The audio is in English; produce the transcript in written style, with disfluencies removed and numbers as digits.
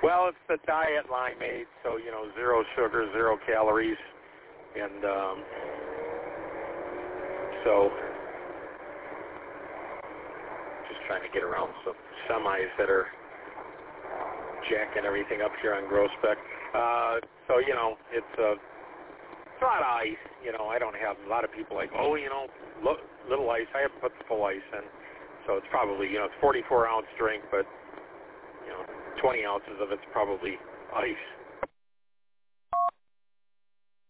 Well, it's the diet limeade, so, 0 sugar, 0 calories, and so just trying to get around some semis that are jacking everything up here on Grospec. So, it's a lot of ice. I don't have a lot of people like, little ice. I haven't put the full ice in. So it's probably, it's 44-ounce drink, but, 20 ounces of it's probably ice.